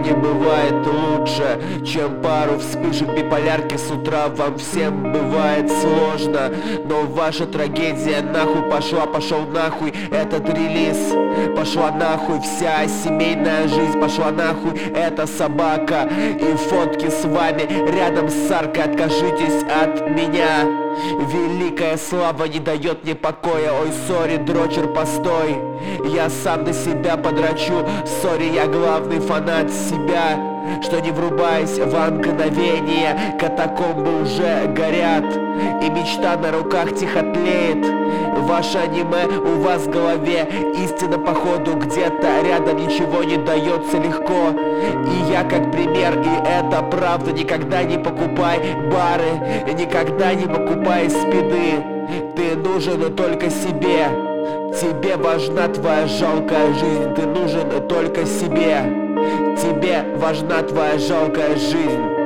не бывает лучше, чем пару вспышек биполярки с утра. Вам всем бывает сложно, но ваша трагедия нахуй пошла, пошел нахуй этот релиз. Пошла нахуй вся семейная жизнь, пошла нахуй эта собака и фотки с вами рядом с аркой. Откажитесь от меня, великая слава не дает мне покоя. Ой, сори, дрочер, постой, я сам на себя подрачу. Сори, я главный фанат себя, что не врубаясь в мгновение, катакомбы уже горят, и мечта на руках тихо тлеет. Ваше аниме у вас в голове, истина походу где-то рядом, ничего не дается легко. И я как пример, и это правда. Никогда не покупай бары, никогда не покупай спиды. Ты нужен только себе, тебе важна твоя жалкая жизнь. Ты нужен только себе, тебе важна твоя жалкая жизнь.